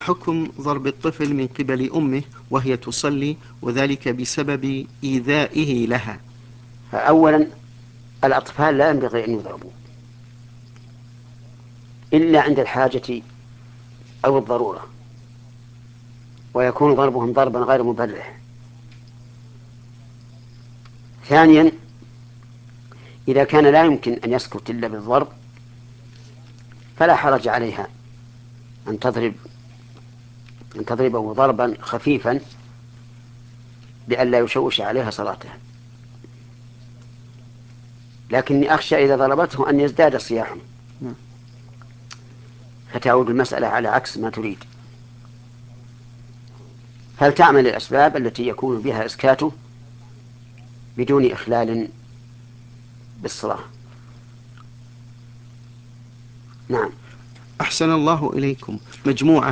حكم ضرب الطفل من قبل أمه وهي تصلي وذلك بسبب إيذائه لها؟ فأولا الأطفال لا ينبغي أن يضربوا إلا عند الحاجة أو الضرورة، ويكون ضربهم ضربا غير مبرح. ثانيا إذا كان لا يمكن أن يسكت إلا بالضرب فلا حرج عليها أن تضربه ضربا خفيفا لئلا يشوش عليها صلاتها. لكني أخشى إذا ضربته أن يزداد صياحا فتعود المسألة على عكس ما تريد. فلتعمل الأسباب التي يكون بها إسكاته بدون إخلال بالصلاة. نعم. أحسن الله إليكم. مجموعة